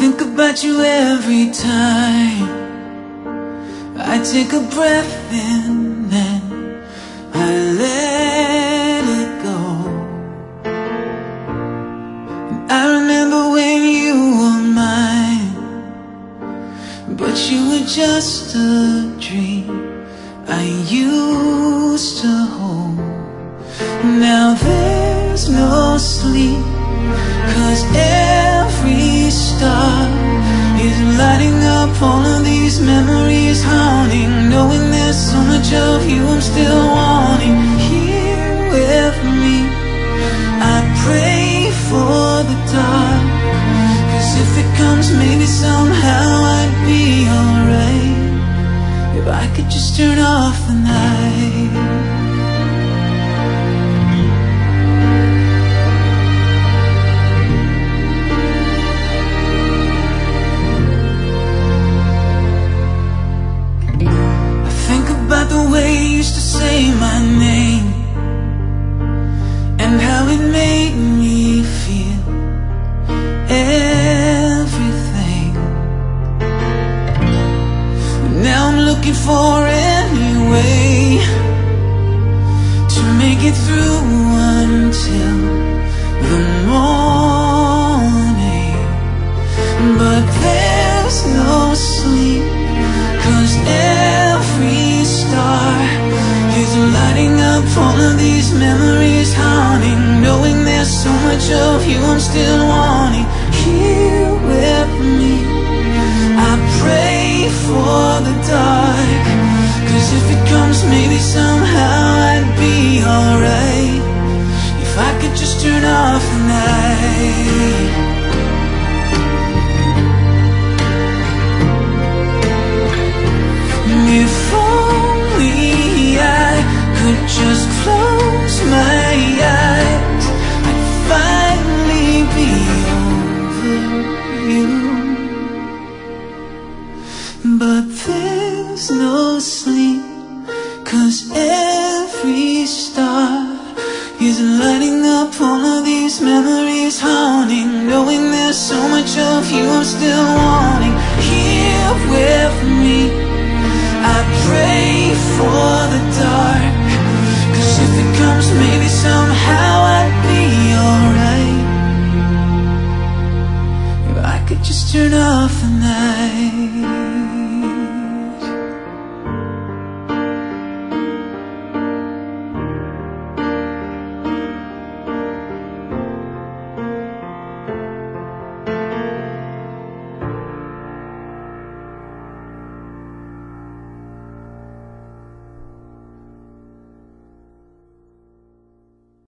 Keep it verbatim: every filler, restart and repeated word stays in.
think about you every time I take a breath in and I let it go. And I remember when you were mine, but you were just a dream I used to hold. Now there's no sleep, 'cause every star is lighting up all of these memories, haunting, knowing there's so much of you I'm still wanting. Here with me, I pray for the dark, 'cause if it comes, maybe somehow I'd be alright if I could just turn off the night. About the way you used to say my name and how it made me feel everything. Now I'm looking for any way to make it through until the morning, but there's no sleep, 'cause every star is lighting up all of these memories, haunting, knowing there's so much of you I'm still wanting. Here with me, I pray for the dark, 'cause if it comes, maybe somehow I'd be alright if I could just turn off the night. If only I could just close my eyes, I'd finally be over you. But there's no sleep, 'cause every star is lighting up all of these memories, haunting, knowing there's so much of you I'm still wanting. Here with me, I pray for the dark, 'cause if it comes, maybe somehow I'd be alright if I could just turn off the night.